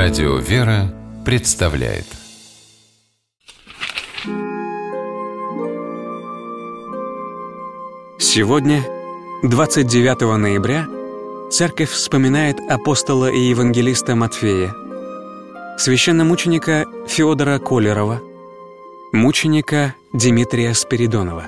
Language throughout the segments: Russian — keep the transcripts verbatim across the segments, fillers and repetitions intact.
Радио «Вера» представляет. Сегодня, двадцать девятого ноября, Церковь вспоминает апостола и евангелиста Матфея, священномученика Феодора Колерова, мученика Димитрия Спиридонова.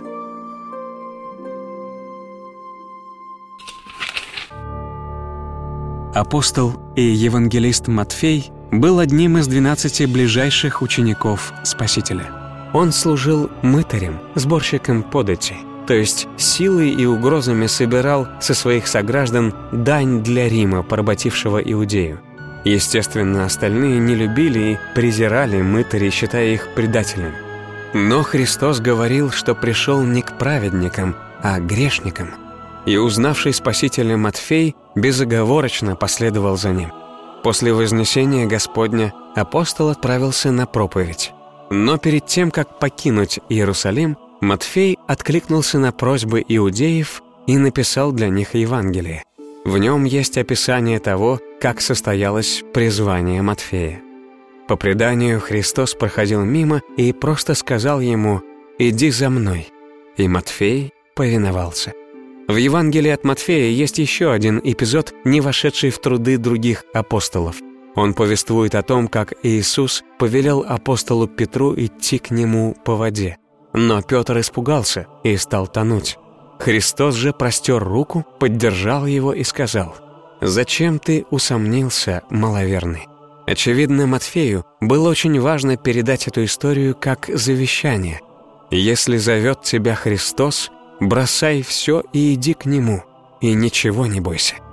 Апостол и евангелист Матфей был одним из двенадцати ближайших учеников Спасителя. Он служил мытарем, сборщиком подати, то есть силой и угрозами собирал со своих сограждан дань для Рима, поработившего Иудею. Естественно, остальные не любили и презирали мытарей, считая их предателями. Но Христос говорил, что пришел не к праведникам, а к грешникам. И узнавший Спасителя Матфей безоговорочно последовал за ним. После вознесения Господня апостол отправился на проповедь. Но перед тем, как покинуть Иерусалим, Матфей откликнулся на просьбы иудеев и написал для них Евангелие. В нем есть описание того, как состоялось призвание Матфея. По преданию, Христос проходил мимо и просто сказал ему: «Иди за мной». И Матфей повиновался. В Евангелии от Матфея есть еще один эпизод, не вошедший в труды других апостолов. Он повествует о том, как Иисус повелел апостолу Петру идти к нему по воде. Но Петр испугался и стал тонуть. Христос же простер руку, поддержал его и сказал: «Зачем ты усомнился, маловерный?» Очевидно, Матфею было очень важно передать эту историю как завещание. Если зовет тебя Христос, бросай все и иди к Нему, и ничего не бойся.